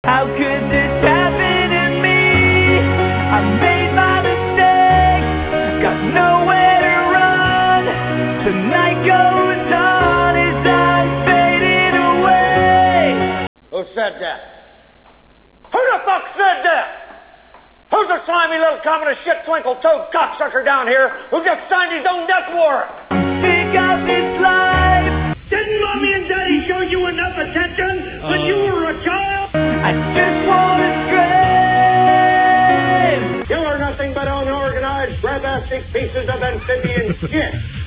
How could this happen to me? I made my mistake, got nowhere to run. The night goes on as I'm fading away. Who said that? Who the fuck said that? Who's the slimy little communist shit twinkle-toed cocksucker down here who just signed his own death warrant? Sick of this life. Didn't mommy and daddy show you enough attention when you were a child? I just wanna scream. You are nothing but unorganized, grabastic pieces of amphibian shit.